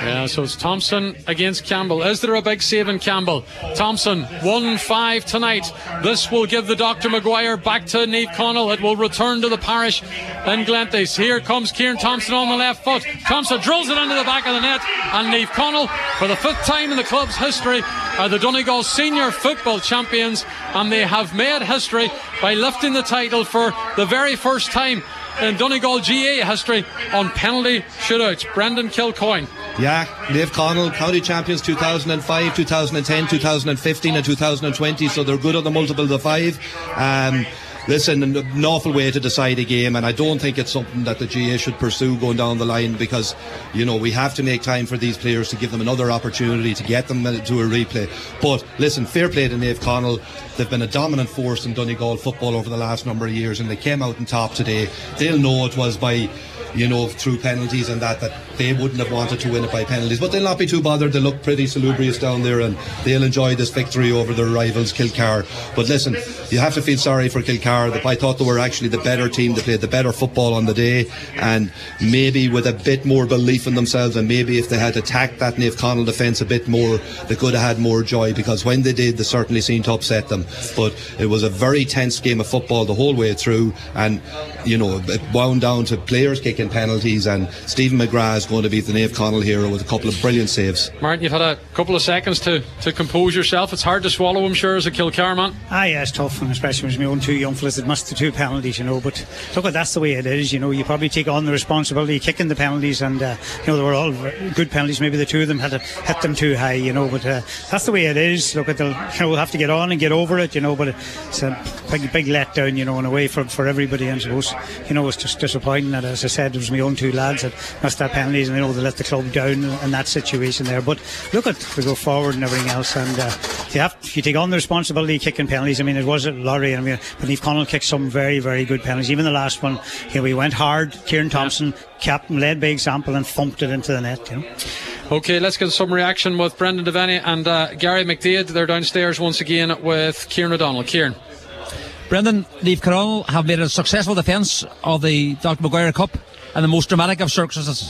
Yeah, so it's Thompson against Campbell. Is there a big save in Campbell? Thompson, 1-5 tonight. This will give the Dr. Maguire back to Niamh Connell. It will return to the parish in Glenties. Here comes Kieran Thompson on the left foot. Thompson drills it into the back of the net, and Niamh Connell, for the 5th time in the club's history, are the Donegal senior football champions, and they have made history by lifting the title for the very first time in Donegal GA history on penalty shootouts. Brendan Kilcoyne. Yeah, Niamh Connell, county champions 2005, 2010, 2015 and 2020, so they're good on the multiple of 5. Listen, an awful way to decide a game, and I don't think it's something that the GA should pursue going down the line, because, you know, we have to make time for these players to give them another opportunity to get them to a replay. But listen, fair play to Niamh Connell. They've been a dominant force in Donegal football over the last number of years, and they came out on top today. They'll know it was by, you know, through penalties and that they wouldn't have wanted to win it by penalties, but they'll not be too bothered. They look pretty salubrious down there, and they'll enjoy this victory over their rivals Kilcar. But listen, you have to feel sorry for Kilcar. I thought they were actually the better team. They played the better football on the day, and maybe with a bit more belief in themselves, and maybe if they had attacked that Niamh Connell defence a bit more, they could have had more joy, because when they did, they certainly seemed to upset them. But it was a very tense game of football the whole way through, and, you know, it wound down to players kicking penalties, and Stephen McGrath is going to be the Niamh Connell hero with a couple of brilliant saves. Martin, you've had a couple of seconds to compose yourself. It's hard to swallow, I'm sure, as a Kilcar man. Yeah, it's tough, and especially when my own 2 young fellas that missed the 2 penalties, you know. But look, that's the way it is, you know. You probably take on the responsibility of kicking the penalties, and you know, they were all good penalties. Maybe the 2 of them had to hit them too high, you know. But that's the way it is. Look, they'll, you know, we'll have to get on and get over it, you know. But it's a big letdown, you know, in a way for everybody. And I suppose, you know, it's just disappointing that, as I said, it was my own 2 lads that missed that penalties, and you know, they let the club down in that situation there. But look, we go forward and everything else, and you take on the responsibility of kicking penalties. I mean, it was a lottery, and I mean, but Niamh Connell kicked some very, very good penalties. Even the last one, you know, we went hard. Kieran Thompson, captain, led by example and thumped it into the net, you know. Okay, let's get some reaction with Brendan Devaney and Gary McDaid. They're downstairs once again with Kieran O'Donnell. Kieran. Brendan, Niamh Connell have made a successful defence of the Dr. Maguire Cup and the most dramatic of circumstances.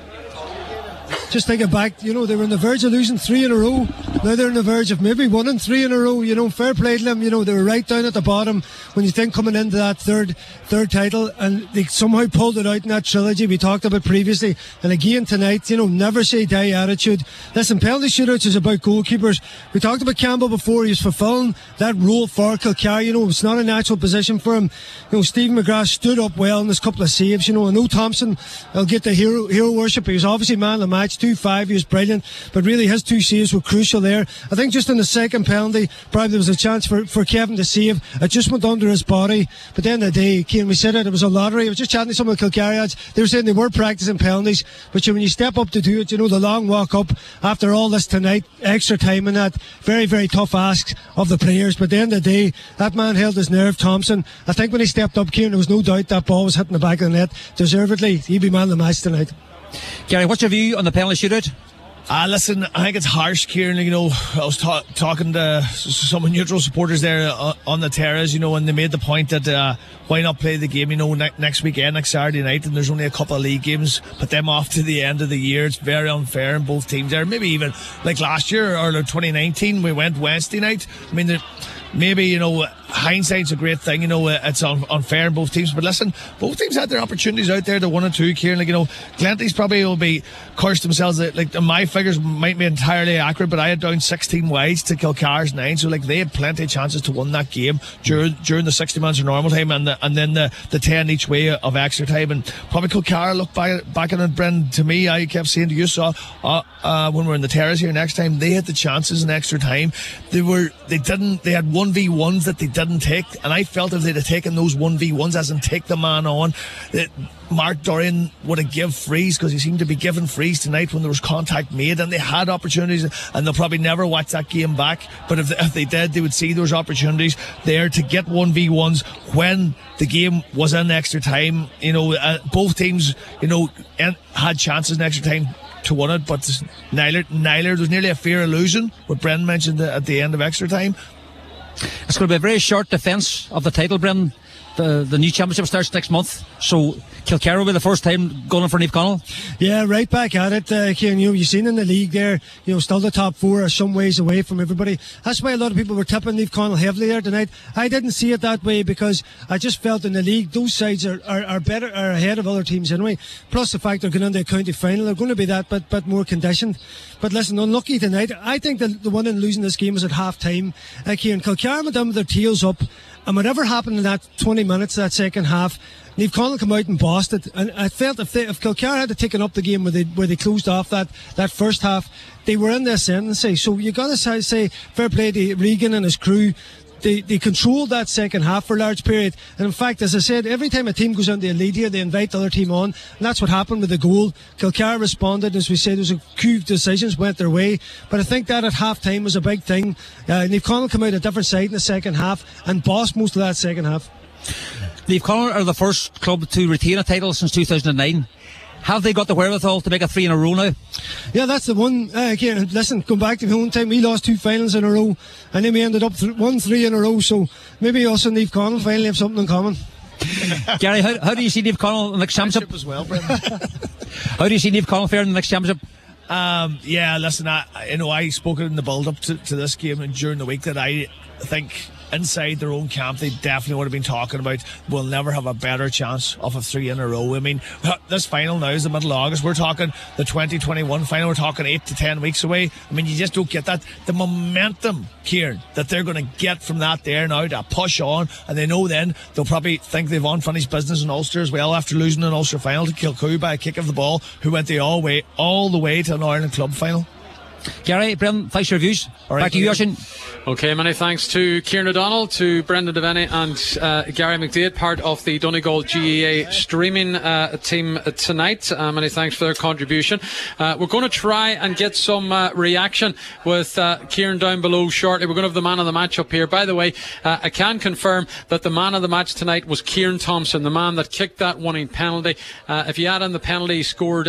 Just thinking back, you know, they were on the verge of losing 3 in a row. Now they're on the verge of maybe winning 3 in a row. You know, fair play to them. You know, they were right down at the bottom when you think coming into that third title, and they somehow pulled it out in that trilogy we talked about previously. And again tonight, you know, never say die attitude. Listen, penalty shootouts is about goalkeepers. We talked about Campbell before. He was fulfilling that role for Kilcar. You know, it's not a natural position for him. You know, Stephen McGrath stood up well in his couple of saves. You know, I know Thompson will get the hero worship. He was obviously man of the match. 2-5, he was brilliant, but really his 2 saves were crucial there. I think just in the second penalty, probably there was a chance for Kevin to save. It just went under his body. But at the end of the day, Cian, we said it was a lottery. I was just chatting to some of the Kilcariads. They were saying they were practicing penalties, but when you step up to do it, you know, the long walk up after all this tonight, extra time and that, very, very tough asks of the players. But at the end of the day, that man held his nerve, Thompson. I think when he stepped up, Cian, there was no doubt that ball was hitting the back of the net. Deservedly, he'd be man of the match tonight. Gary, what's your view on the penalty shootout? Listen, I think it's harsh, Kieran. You know, I was talking to some neutral supporters there on the terrace, you know, and they made the point that why not play the game, you know, next weekend, next Saturday night, and there's only a couple of league games, put them off to the end of the year. It's very unfair in both teams there. Maybe even like last year or 2019, we went Wednesday night. I mean, maybe, you know, hindsight's a great thing, you know, it's unfair in both teams, but listen, both teams had their opportunities out there, the 1 and 2, Kieran. Like, you know, Glenties probably will be cursed themselves. Like, my figures might be entirely accurate, but I had down 16 wides to Kilcar's 9, so like they had plenty of chances to win that game during the 60 minutes of normal time, and then the 10 each way of extra time. And probably Kilcar look back on it, Brendan. To me, I kept saying to you, when we're in the terrace here next time, they had the chances in extra time. They had 1v1s that they didn't take, and I felt if they'd have taken those 1v1s as in take the man on, Mark Dorian would have given frees, because he seemed to be giving frees tonight when there was contact made, and they had opportunities, and they'll probably never watch that game back, but if they did, they would see those opportunities there to get 1v1s when the game was in extra time. You know, both teams, you know, had chances in extra time to win it, but neither there was nearly a fair illusion, what Brendan mentioned at the end of extra time. It's going to be a very short defence of the title, Brendan. the new championship starts next month, so Kilcara will be the first time going for Naomh Conaill. Yeah, right back at it, Ciaran. You've seen in the league there, still the top four are some ways away from everybody. That's why a lot of people were tipping Naomh Conaill heavily there tonight. I didn't see it that way because I just felt in the league those sides are better, are ahead of other teams anyway. Plus the fact they're going into a county final, they're going to be that bit more conditioned. But listen, unlucky tonight. I think that the one in losing this game was at half time. Ciaran, Kilcara went down with their tails up, and whatever happened in that 20 minutes, that second half, Naomh Conaill come out and bossed it. And I felt if Kilcara had taken up the game where they closed off that first half, they were in the ascendancy. So you got to say fair play to Regan and his crew. They controlled that second half for a large period. And in fact, as I said, every time a team goes into a lead here, they invite the other team on. And that's what happened with the goal. Kilcara responded. As we said, there was a few decisions went their way. But I think that at half time was a big thing. Naomh Conaill came out a different side in the second half and bossed most of that second half. Naomh Conaill are the first club to retain a title since 2009. Have they got the wherewithal to make it 3 in a row now? Yeah, that's the one. Again, listen, going back to my own time, we lost 2 finals in a row, and then we ended up 1-3 in a row. So maybe us and Naomh Conaill finally have something in common. Gary, how do you see Naomh Conaill in the next championship as well, Brendan? How do you see Naomh Conaill faring in the next championship? Yeah, listen, I spoke in the build-up to this game and during the week that I think inside their own camp they definitely would have been talking about we'll never have a better chance of a 3 in a row. I mean, this final now is the middle of August. We're talking the 2021 final. We're talking 8 to 10 weeks away. I mean, you just don't get that. The momentum, Ciaran, that they're going to get from that there now to push on, and they know then they'll probably think they've unfinished business in Ulster as well after losing an Ulster final to Kilcoo by a kick of the ball, who went all the way to an Ireland club final. Gary, Brendan, thanks for your views. Back to you, Oisin. Okay, many thanks to Ciaran O'Donnell, to Brendan Devaney and Gary McDaid, part of the Donegal GAA streaming team tonight. Many thanks for their contribution. We're going to try and get some reaction with Ciaran down below shortly. We're going to have the man of the match up here. By the way, I can confirm that the man of the match tonight was Kieran Thompson, the man that kicked that winning penalty. If you add in the penalty, he scored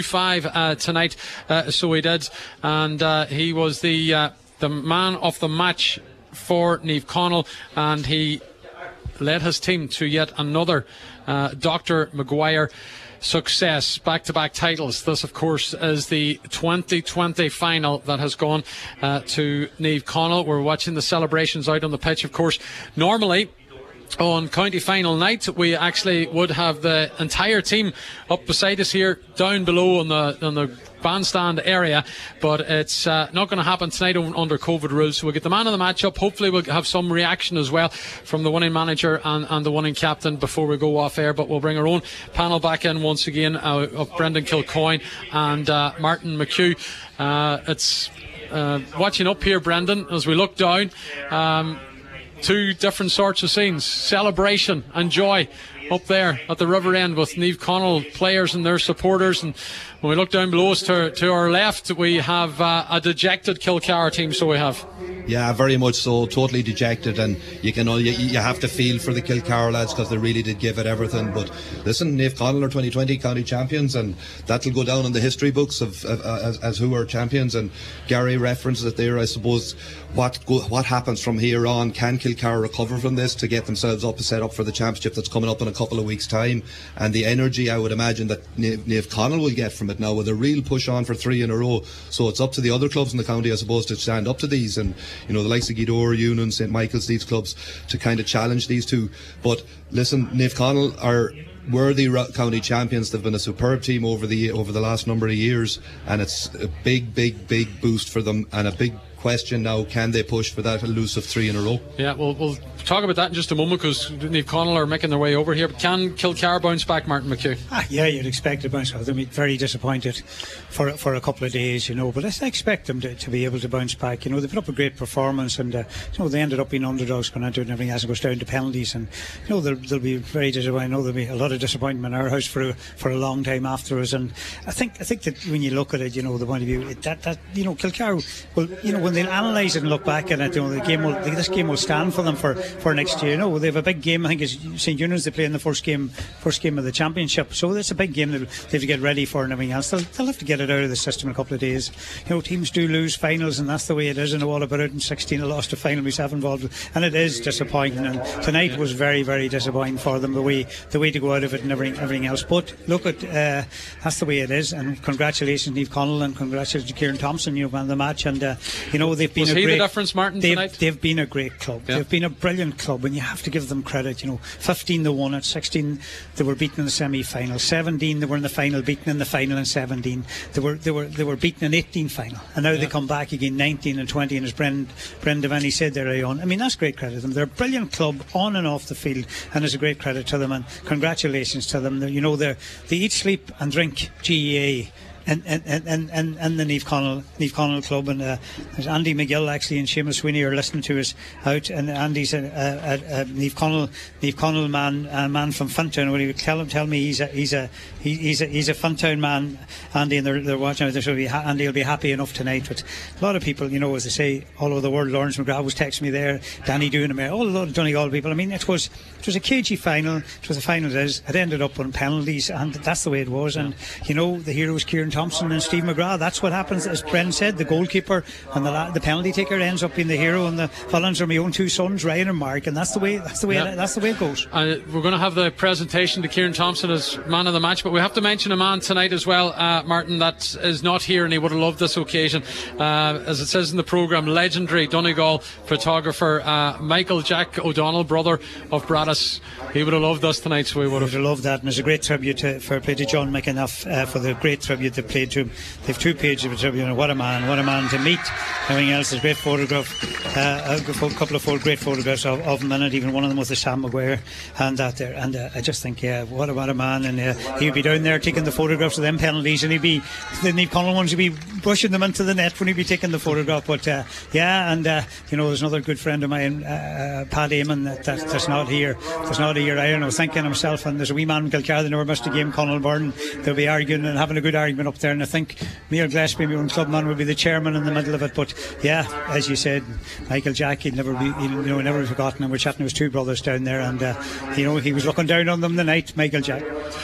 2-5 tonight, so he did. And he was the man of the match for Naomh Conaill, and he led his team to yet another Dr. Maguire success, back-to-back titles. This, of course, is the 2020 final that has gone to Naomh Conaill. We're watching the celebrations out on the pitch, of course. Normally, on county final night, we actually would have the entire team up beside us here, down below on the bandstand area, but it's not going to happen tonight under COVID rules. So we'll get the man of the match up. Hopefully we'll have some reaction as well from the winning manager and the winning captain before we go off air. But we'll bring our own panel back in once again of Brendan Kilcoyne and Martin McHugh. It's watching up here, Brendan, as we look down. 2 different sorts of scenes: celebration and joy up there at the river end with Naomh Conaill players and their supporters, and when we look down below us to our left, we have a dejected Kilcara team. So we have, yeah, very much so, totally dejected, and you have to feel for the Kilcara lads because they really did give it everything. But listen, Naomh Conaill are 2020 county champions, and that'll go down in the history books as who are champions. And Gary references it there. I suppose what happens from here on? Can Kilcara recover from this to get themselves set up for the championship that's coming up in a couple of weeks' time? And the energy I would imagine that Naomh Conaill will get from it now, with a real push on for 3 in a row. So it's up to the other clubs in the county, I suppose, to stand up to these, and the likes of Gweedore, Union, St Michael's, these clubs to kind of challenge these two. But listen, Naomh Conaill are worthy county champions. They've been a superb team over the last number of years, and it's a big boost for them, and a big question now: can they push for that elusive 3 in a row? Yeah, we'll talk about that in just a moment, because Naomh Conaill are making their way over here. But can Kilcara bounce back, Martin McHugh? Yeah, you'd expect to bounce back. They'll be very disappointed for a couple of days, but I expect them to be able to bounce back. They put up a great performance, and they ended up being underdogs going into it, and everything as it goes down to penalties, and they'll be very disappointed. I know there'll be a lot of of disappointment in our house for a long time afterwards. And I think that when you look at it, the point of view that Kilcar will, when they'll analyse it and look back at it, this game will stand for them for next year. They have a big game. I think it's St. Eunan's they play in the first game of the championship. So it's a big game they have to get ready for and everything else. They'll have to get it out of the system in a couple of days. Teams do lose finals, and that's the way it is. I know all about it. In 16, I lost a final myself involved with, and it is disappointing. And tonight was very, very disappointing for them, the way to go out of it and everything else. But look at that's the way it is. And congratulations, Niamh Connell, and congratulations to Kieran Thompson. Man of the match, and they've been was he the difference, Martin, tonight? They've been a great club. Yeah. They've been a brilliant club, and you have to give them credit. 15 they won. At 16 they were beaten in the semi-final. 17 they were in the final, beaten in the final. In 17 they were beaten in 18 final, and now they come back again 19 and 20. And as Brendan Devaney said there early on, I mean, that's great credit to them. They're a brilliant club on and off the field, and it's a great credit to them. And congratulations to them. They eat, sleep, and drink GEA. And the Niamh Connell club, and there's Andy McGill actually and Seamus Sweeney are listening to us out, and Andy's a Niamh Connell man from Funtown. When he would tell me he's a Funtown man, Andy, and they're watching out. Andy will be happy enough tonight. But a lot of people, as they say, all over the world. Lawrence McGrath was texting me there, Danny Doon, all a lot of Donegal people. I mean, it was a cagey final. It was a final. It ended up on penalties, and that's the way it was. And the hero was Kieran Thompson and Steve McGrath. That's what happens, as Bren said. The goalkeeper and the penalty taker ends up being the hero, and the villains are my own two sons, Ryan and Mark. And that's the way it goes. And we're going to have the presentation to Kieran Thompson as man of the match, but we have to mention a man tonight as well, Martin, that is not here, and he would have loved this occasion. As it says in the programme, legendary Donegal photographer Michael Jack O'Donnell, brother of Bradis. He would have loved us tonight, so we would have loved that. And there's a great tribute to John McAnuff for the great tribute they played to him. They have 2 pages of a tribute, and what a man to meet. Everything else is a great photograph, a couple of great photographs of him in it, even one of them with the Sam Maguire and that there. And I just think, what a man. And he'd be down there taking the photographs of them penalties, and he'd be, the Niamh Connell ones, he'd be brushing them into the net when he'd be taking the photograph. But there's another good friend of mine, Pat Eamon, that's not here. I don't know, thinking himself, and there's a wee man in Kilcar that never missed a game, Connell Byrne. They'll be arguing and having a good argument up there, and I think Mayor Gillespie, my own clubman, will be the chairman in the middle of it. But as you said, Michael Jack, he'd never be forgotten. And we're chatting to his 2 brothers down there, and he was looking down on them the night, Michael Jack.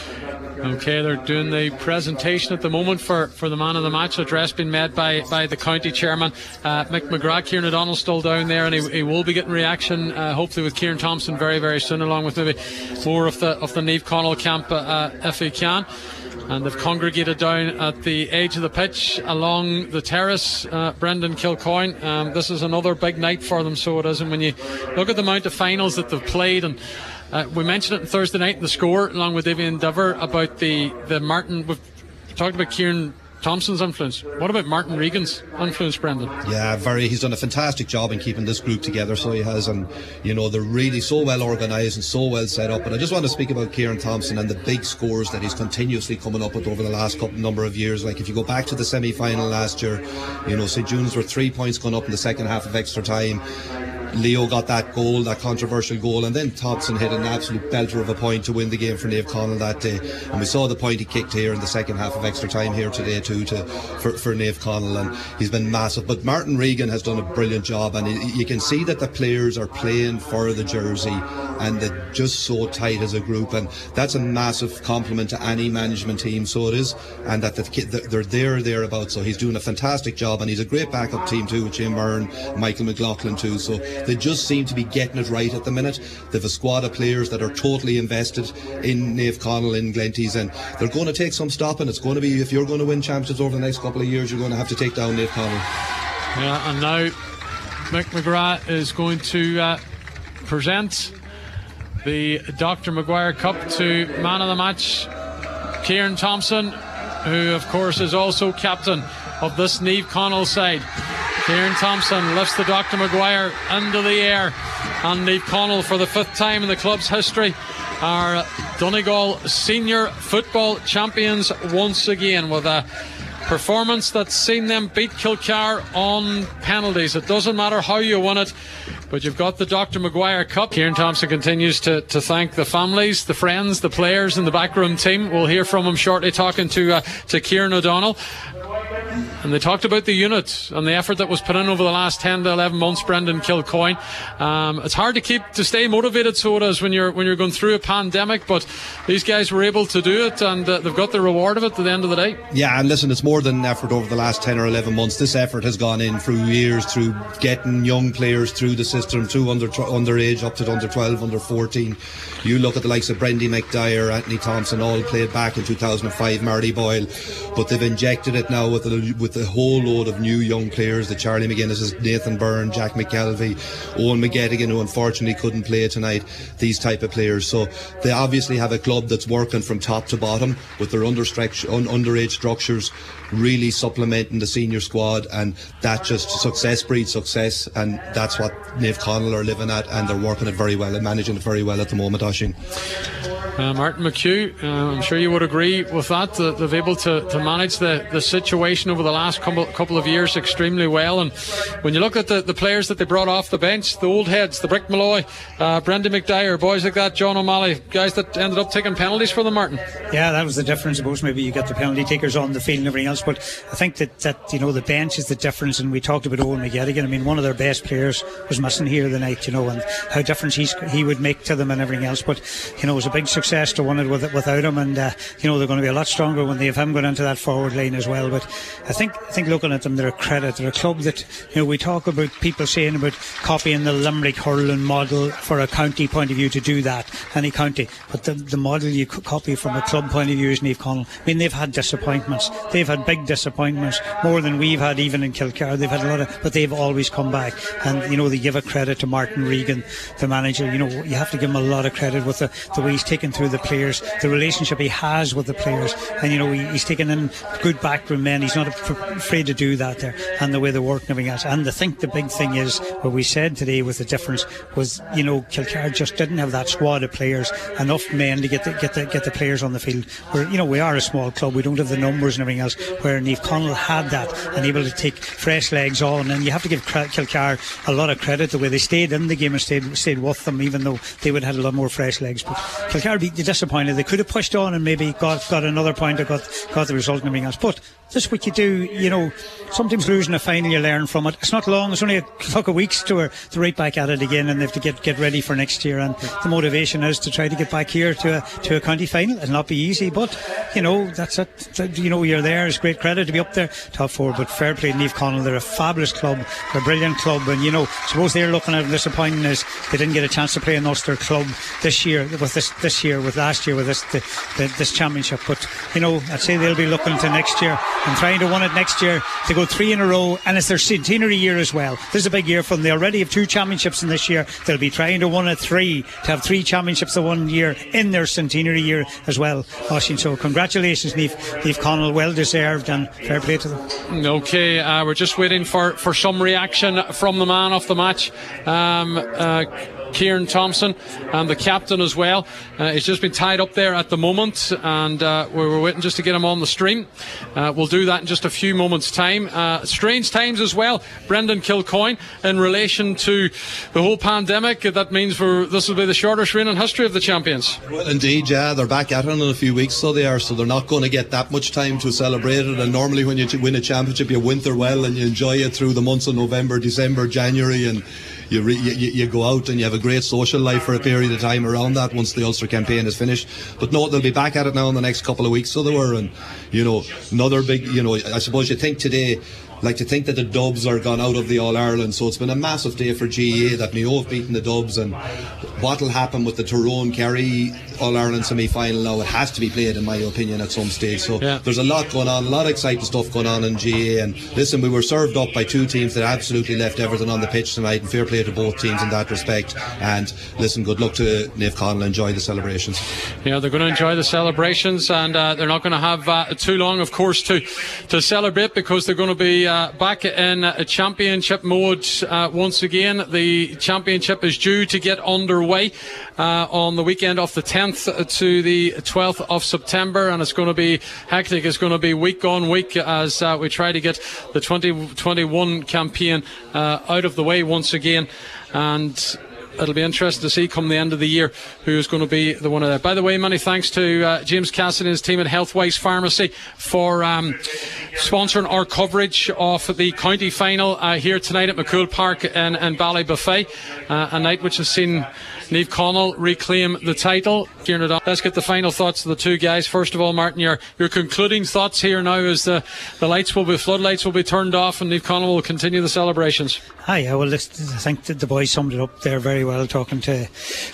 Okay, they're doing the presentation at the moment for the man of the match. Address being made by the county chairman, Mick McGrath. Kieran O'Donnell's still down there, and he will be getting reaction, hopefully with Kieran Thompson very, very soon, along with maybe more of the Niamh Connell camp if he can. And they've congregated down at the edge of the pitch along the terrace, Brendan Kilcoyne. This is another big night for them, so it is. And when you look at the amount of finals that they've played, and we mentioned it on Thursday night in the score along with Davian Diver about the Martin. We've talked about Kieran Thompson's influence. What about Martin Regan's influence, Brendan? Yeah, he's done a fantastic job in keeping this group together, so he has, and they're really so well organised and so well set up. And I just want to speak about Kieran Thompson and the big scores that he's continuously coming up with over the last number of years. Like if you go back to the semi-final last year, St. June's were 3 points gone up in the second half of extra time. Leo got that controversial goal, and then Thompson hit an absolute belter of a point to win the game for Niamh Connell that day. And we saw the point he kicked here in the second half of extra time here today too for Niamh Connell, and he's been massive. But Martin Regan has done a brilliant job, and you can see that the players are playing for the jersey, and they're just so tight as a group, and that's a massive compliment to any management team, so it is, and that they're thereabouts. So he's doing a fantastic job, and he's a great backup team too with Jim Byrne, Michael McLaughlin too. So they just seem to be getting it right at the minute. They've a squad of players that are totally invested in Niamh Connell, in Glenties, and they're going to take some stopping. It's going to be, if you're going to win championships over the next couple of years, you're going to have to take down Niamh Connell. Yeah, and now Mick McGrath is going to present the Dr. Maguire Cup to man of the match, Kieran Thompson, who of course is also captain of this Niamh Connell side. Kieran Thompson lifts the Dr. Maguire into the air, and Niamh Connell, for the 5th time in the club's history, are Donegal senior football champions once again, with a performance that's seen them beat Kilcar on penalties. It doesn't matter how you win it, But you've got the Dr. Maguire Cup. Kieran Thompson continues to thank the families, the friends, the players and the backroom team. We'll hear from him shortly, talking to Kieran O'Donnell. And they talked about the unit and the effort that was put in over the last 10 to 11 months, Brendan Kilcoyne. It's hard to stay motivated, so it is, when you're going through a pandemic, but these guys were able to do it, and they've got the reward of it at the end of the day. Yeah, and listen, it's more than an effort over the last 10 or 11 months. This effort has gone in through years, through getting young players through the system, through underage up to under 12, under 14. You look at the likes of Brendan McDyer, Anthony Thompson, all played back in 2005, Marty Boyle, but they've injected it now with a whole load of new young players, the Charlie McGuinness, Nathan Byrne, Jack McKelvey, Owen McGettigan, who unfortunately couldn't play tonight, these type of players. So they obviously have a club that's working from top to bottom with their underage structures, really supplementing the senior squad, and that just success breeds success, and that's what Naomh Conaill are living at, and they're working it very well and managing it very well at the moment, Oisín. Martin McHugh, I'm sure you would agree with that. They've able to manage the situation over the last couple of years extremely well. And when you look at the players that they brought off the bench, the old heads, the Brick Malloy, Brendan McDyer, boys like that, John O'Malley, guys that ended up taking penalties for them, Martin. Yeah, that was the difference. I suppose maybe you get the penalty takers on the field and everything else, but I think that the bench is the difference. And we talked about Owen McGettigan. I mean, one of their best players was missing here the night, and how difference he would make to them and everything else. But it was a big success to win it without him, and they're going to be a lot stronger when they have him going into that forward line as well. But I think looking at them, they're a credit. They're a club that, we talk about people saying about copying the Limerick hurling model for a county point of view, to do that, any county, but the model you copy from a club point of view is Naomh Conaill. I mean, they've had disappointments, they've had big disappointments, more than we've had even in Kilcar. They've had a lot but they've always come back, and they give a credit to Martin Regan, the manager. You have to give him a lot of credit with the way he's taken through the players, the relationship he has with the players, and he's taken in good backroom men. He's not afraid to do that there, and the way they work and everything else. And I think the big thing is what we said today with the difference was, Kilcar just didn't have that squad of players, enough men to get the players on the field. Where we are a small club, we don't have the numbers and everything else, where Naomh Conaill had that and able to take fresh legs on. And you have to give Kilcar a lot of credit, the way they stayed in the game and stayed with them, even though they would have had a lot more fresh legs. But Kilcar be disappointed. They could have pushed on and maybe got another point or got the result and everything else. But this is what you do, sometimes losing a final, you learn from it. It's not long, it's only a couple of weeks to right back at it again, and they have to get ready for next year. And the motivation is to try to get back here to a county final. It'll not be easy, but that's it. You're there. It's great credit to be up there, top four. But fair play to Naomh Conaill. They're a fabulous club, they're a brilliant club, and suppose they're looking at disappointing is they didn't get a chance to play in Ulster club this year with last year with this championship. But I'd say they'll be looking to next year and trying to win it next year, to go 3 in a row, and it's their centenary year as well. This is a big year for them. They already have 2 championships in this year. They'll be trying to win at 3, to have 3 championships in 1 year in their centenary year as well, Oisín. So congratulations, Naomh Conaill, well deserved, and fair play to them. Okay, we're just waiting for some reaction from the man of the match, Kieran Thompson, and the captain as well. He's just been tied up there at the moment, and we're waiting just to get him on the stream. We'll do that in just a few moments' time. Strange times as well, Brendan Kilcoyne, in relation to the whole pandemic. That means this will be the shortest reign in history of the champions. Well, indeed, yeah, they're back at it in a few weeks, so they're not going to get that much time to celebrate it. And normally when you win a championship, you winter well and you enjoy it through the months of November, December, January, and you go out and you have a great social life for a period of time around that once the Ulster campaign is finished. But no, they'll be back at it now in the next couple of weeks, so they were. And another big, I suppose you think today, like to think that the Dubs are gone out of the All-Ireland, so it's been a massive day for GAA that Mayo have beaten the Dubs. And what will happen with the Tyrone-Kerry All-Ireland semi-final now? It has to be played, in my opinion, at some stage. So There's a lot going on, a lot of exciting stuff going on in GAA. And listen, we were served up by 2 teams that absolutely left everything on the pitch tonight, and fair play to both teams in that respect. And listen, good luck to Naomh Conaill. Enjoy the celebrations. Yeah, they're going to enjoy the celebrations, and they're not going to have too long, of course, to celebrate, because they're going to be back in championship mode once again. The championship is due to get underway on the weekend of the 10th to the 12th of September, and it's going to be hectic. It's going to be week on week as we try to get the 2021 campaign out of the way once again, and it'll be interesting to see come the end of the year who's going to be the winner there. By the way, many thanks to James Cassidy and his team at Healthwise Pharmacy for sponsoring our coverage of the county final here tonight at McCool Park in Ballybuffet, a night which has seen Niamh Conaill reclaim the title. Let's get the final thoughts of the two guys. First of all, Martin, your concluding thoughts here now as the floodlights will be turned off and Niamh Conaill will continue the celebrations. Well, I think that the boys summed it up there very well, talking to,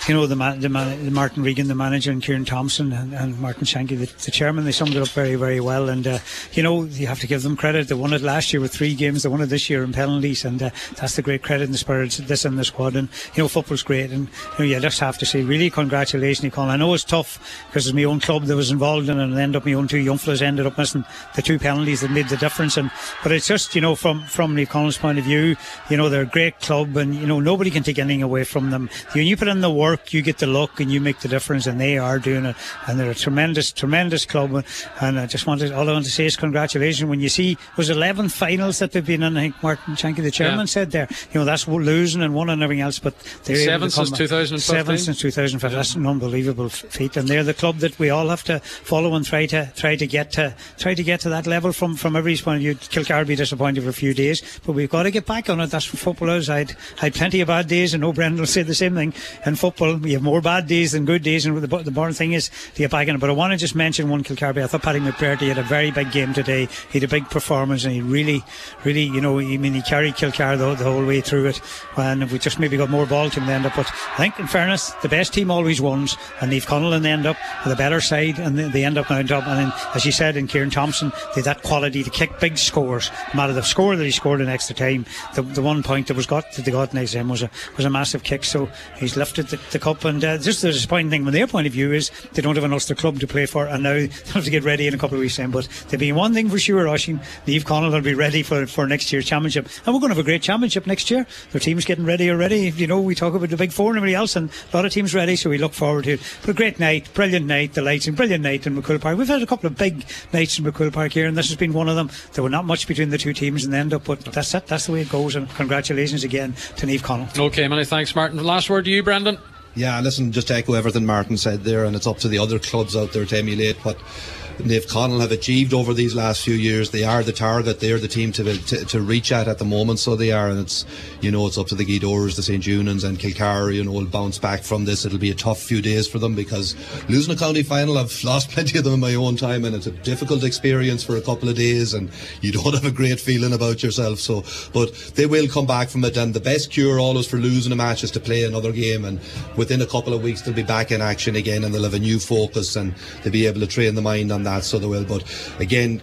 the Martin Regan, the manager, and Kieran Thompson and Martin Shanky, the chairman. They summed it up very, very well. And, you have to give them credit. They won it last year with 3 games. They won it this year in penalties. And that's the great credit in the spirit of this and the squad. And, football's great. And, you just have to say, really, congratulations, Niamh Conaill. I know it's tough because it's my own club that was involved in it, and end up my own 2 young fellas ended up missing the 2 penalties that made the difference. But it's just, from Niamh Conaill's point of view, they're a great club, and nobody can take anything away from them. When you put in the work, you get the luck, and you make the difference, and they are doing it. And they're a tremendous club. And I just all I want to say is congratulations. When you see, it was 11 finals that they've been in. I think Martin Shanky, the chairman, said there. That's losing and one and everything else, but they're 7 since 2015. 7 since 2015. That's an unbelievable feat, and they're the club that we all have to follow and try to get to that level from everybody's point of view. Kilcar be disappointed for a few days, but we've got to get back on it. That's what football is. I had plenty of bad days, and Brendan will say the same thing. In football, we have more bad days than good days, and the important thing is to get back on it. But I want to just mention one Kilcarby. I thought Paddy McBurty had a very big game today. He had a big performance, and he really, he carried Kilcar the whole way through it, and we just maybe got more ball to him in the end up. But I think, in fairness, the best team always wins, and Niamh Conaill in the end up with a better side, and they end up on top. And then, as you said, in Kieran Thompson, they had that quality to kick big scores. No matter the score that he scored in extra time, the 1 point that they got next time was a massive kick. So he's lifted the cup, and just the disappointing thing from their point of view is they don't have an Ulster club to play for, and now they have to get ready in a couple of weeks' time. But there'll be one thing for sure, Oisín, Niamh Conaill will be ready for next year's championship, and we're going to have a great championship next year. Their team's getting ready already. We talk about the Big Four and everybody else, and a lot of teams ready, so we look forward to it. But a great night, brilliant night, the lights, and brilliant night in McCool Park. We've had a couple of big nights in McCool Park here, and this has been one of them. There were not much between the 2 teams in the end up, but that's it. That's the way it goes, and congratulations again to Niamh Conaill. Okay, many thanks, Martin. Last word to you, Brendan. Yeah, listen, just to echo everything Martin said there, and it's up to the other clubs out there to emulate what Niamh Conaill have achieved over these last few years. They are the target, they are the team to reach at the moment, so they are, and it's it's up to the Gweedores, the St. Junans and Kilcar, will bounce back from this. It'll be a tough few days for them, because losing a county final, I've lost plenty of them in my own time, and it's a difficult experience for a couple of days, and you don't have a great feeling about yourself. So, but they will come back from it, and the best cure always for losing a match is to play another game, and within a couple of weeks they'll be back in action again, and they'll have a new focus, and they'll be able to train the mind on that. So they will. But again,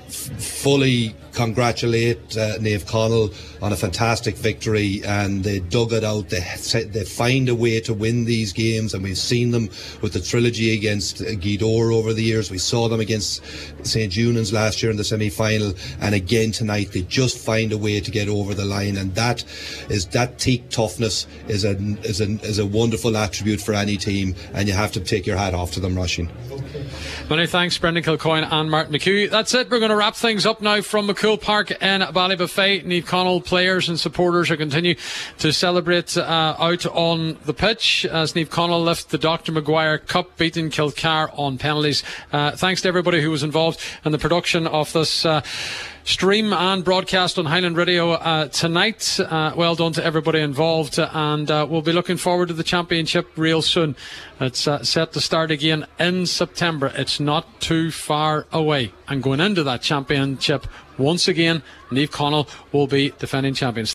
fully congratulate Niamh Conaill on a fantastic victory, and they dug it out. They find a way to win these games, and we've seen them with the trilogy against Gweedore over the years. We saw them against St. Junans last year in the semi-final, and again tonight they just find a way to get over the line, and that teak toughness is a wonderful attribute for any team, and you have to take your hat off to them, Roisin. Many thanks, Brendan Kilcoyne and Martin McHugh. That's it. We're going to wrap things up now from McCool Park in Ballybuffet. Niamh Conaill players and supporters will continue to celebrate out on the pitch as Niamh Conaill lift the Dr. Maguire Cup, beating Kilcar on penalties. Thanks to everybody who was involved in the production of this stream and broadcast on Highland Radio tonight. Well done to everybody involved, and we'll be looking forward to the championship real soon. It's set to start again in September. It's not too far away, and going into that championship once again, Niamh Conaill will be defending champions.